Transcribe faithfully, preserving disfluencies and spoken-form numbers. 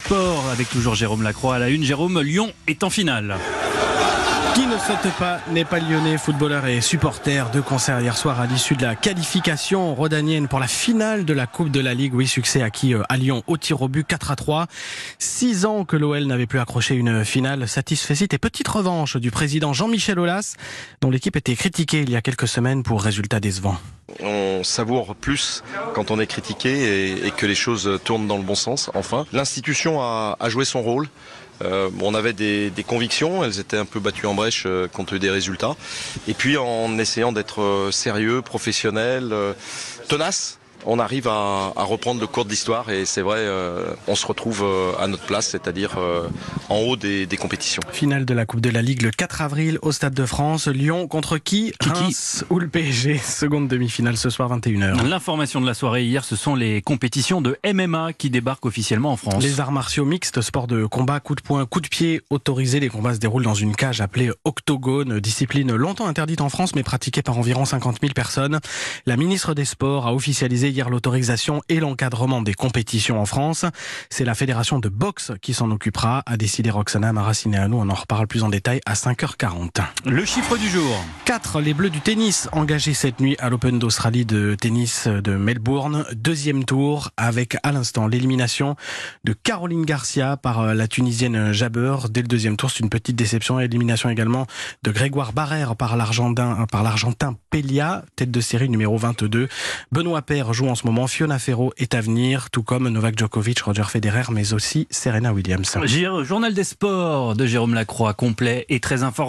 sport avec toujours Jérôme Lacroix à la une. Jérôme, Lyon est en finale. Qui ne saute pas n'est pas lyonnais, footballeur et supporter. Deux concerts hier soir à l'issue de la qualification rhodanienne pour la finale de la Coupe de la Ligue. Oui, succès acquis à Lyon au tir au but quatre à trois. Six ans que l'O L n'avait plus accroché une finale satisfaisite et petite revanche du président Jean-Michel Aulas, dont l'équipe était critiquée il y a quelques semaines pour résultats décevants. On savoure plus quand on est critiqué et, et que les choses tournent dans le bon sens, enfin. L'institution a, a joué son rôle. Euh, on avait des, des convictions, elles étaient un peu battues en brèche euh, compte tenu des résultats. Et puis en essayant d'être euh, sérieux, professionnel, euh, tenace, on arrive à, à reprendre le cours de l'histoire et c'est vrai, euh, on se retrouve euh, à notre place, c'est-à-dire euh, en haut des, des compétitions. Finale de la Coupe de la Ligue le quatre avril au Stade de France. Lyon contre qui? Reims ou le P S G. Seconde demi-finale ce soir vingt et une heures. L'information de la soirée hier, ce sont les compétitions de M M A qui débarquent officiellement en France. Les arts martiaux mixtes, sport de combat, coup de poing, coup de pied autorisés. Les combats se déroulent dans une cage appelée octogone, discipline longtemps interdite en France mais pratiquée par environ cinquante mille personnes. La ministre des Sports a officialisé hier l'autorisation et l'encadrement des compétitions en France. C'est la fédération de boxe qui s'en occupera, a décidé Roxana Maracineanu. On en reparle plus en détail à cinq heures quarante. Le chiffre du jour. quatre. Les Bleus du tennis engagés cette nuit à l'Open d'Australie de tennis de Melbourne. Deuxième tour avec à l'instant l'élimination de Caroline Garcia par la Tunisienne Jabeur. Dès le deuxième tour, c'est une petite déception. Élimination également de Grégoire Barrère par l'Argentin, par l'Argentin Pelia, tête de série numéro vingt-deux. Benoît Paire joue en ce moment. Fiona Ferro est à venir, tout comme Novak Djokovic, Roger Federer, mais aussi Serena Williams. Journal des sports de Jérôme Lacroix, complet et très informatif.